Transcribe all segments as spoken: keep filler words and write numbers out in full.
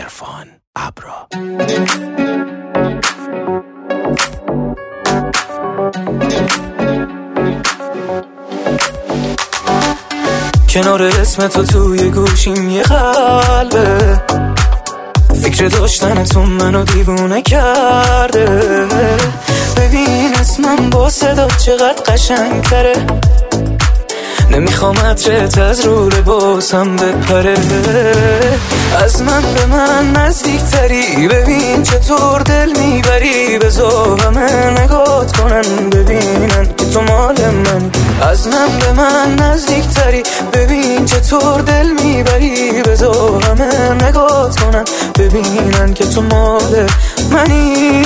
عرفان ابرا. کنار اسم تو توی گوشیم یه قلبه، فکر داشتنتون منو دیوونه کرده. ببین اسمم با صدا چقدر قشنگ تره، نمیخوام عطرت از رو لباسم بپره. از من به من نزدیک تری، ببین چطور دل میبری. بذار همه نگات کنن ببینن که تو مال من. از من به من نزدیک تری، ببین چطور دل میبری. بذار همه نگات کنن ببینن که تو مال منی.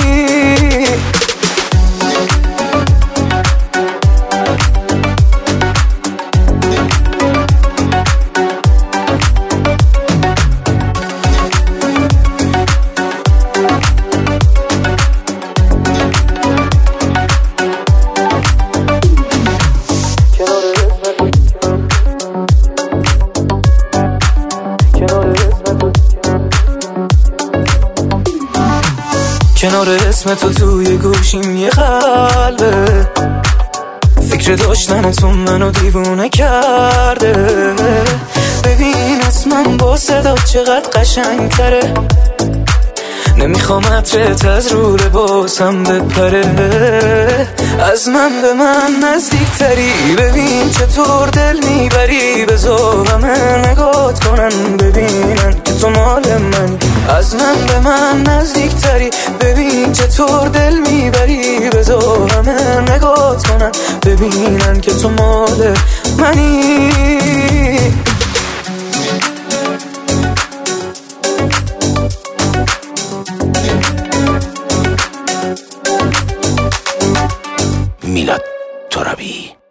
کنار اسم تو توی گوشیم یه قلبه، فکر داشتنتون منو دیوونه کرده. ببین اسمم با صدا چقدر قشنگ تره، نمیخوام عطرت از رو لباسم بپره. از من به من نزدیک تری، ببین چطور دل میبری. بذار همه نگات کنن ببینن که تو مال من. از من به من نزدیک تری، ببین چطور دل میبری. بذار همه نگات کنن ببینن که تو مال منی. میلاد ترابی.